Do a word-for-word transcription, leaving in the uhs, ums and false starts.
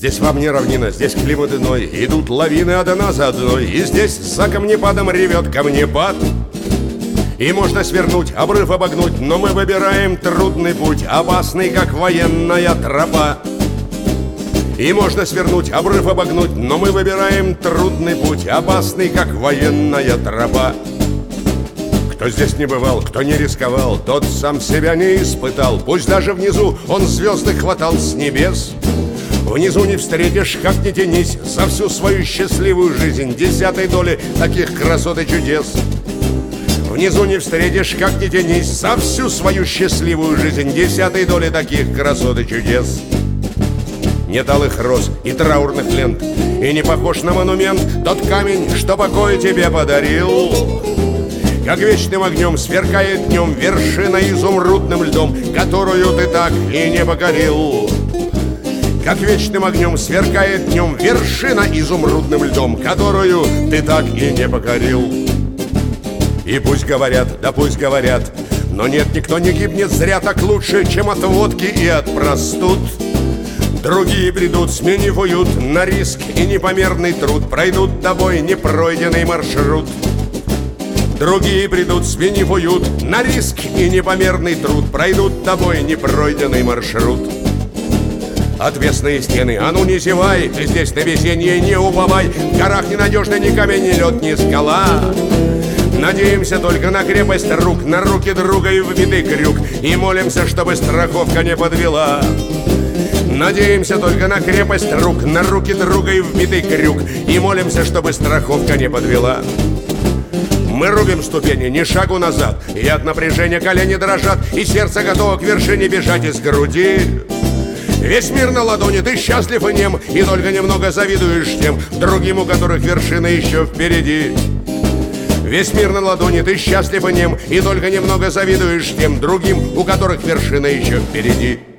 Здесь вам не равнина, здесь климат иной. Идут лавины одна за одной. И здесь за камнепадом ревет камнепад. И можно свернуть, обрыв обогнуть, но мы выбираем трудный путь, опасный, как военная тропа. И можно свернуть, обрыв обогнуть, но мы выбираем трудный путь, опасный, как военная тропа. Кто здесь не бывал, кто не рисковал, тот сам себя не испытал. Пусть даже внизу он звезды хватал с небес. Внизу не встретишь, как ни тянись, за всю свою счастливую жизнь десятой доли таких красот и чудес. Внизу не встретишь, как ни тянись, за всю свою счастливую жизнь десятой доли таких красот и чудес. Нет алых роз и траурных лент, и не похож на монумент тот камень, что покой тебе подарил. Как вечным огнем сверкает днем вершина изумрудным льдом, которую ты так и не покорил. Как вечным огнем сверкает днем вершина изумрудным льдом, которую ты так и не покорил. И пусть говорят, да пусть говорят, но нет, никто не гибнет зря так лучше, чем от водки и от простуд. Другие придут, сменив уют, на риск и непомерный труд, пройдут тобой непройденный маршрут. Другие придут, сменив уют, на риск и непомерный труд, пройдут тобой непройденный маршрут. Отвесные стены, а ну не зевай, ты здесь на везенье не уповай, в горах ненадежный ни камень, ни лед, ни скала. Надеемся только на крепость рук, на руки друга и вбитый крюк, и молимся, чтобы страховка не подвела. Надеемся только на крепость рук, на руки друга и вбитый крюк, и молимся, чтобы страховка не подвела. Мы рубим ступени, ни шагу назад, и от напряжения колени дрожат, и сердце готово к вершине бежать из груди. Весь мир на ладони, ты счастлив и нем, и только немного завидуешь тем другим, у которых вершина еще впереди. Весь мир на ладони, ты счастлив и нем, и только немного завидуешь тем другим, у которых вершина еще впереди.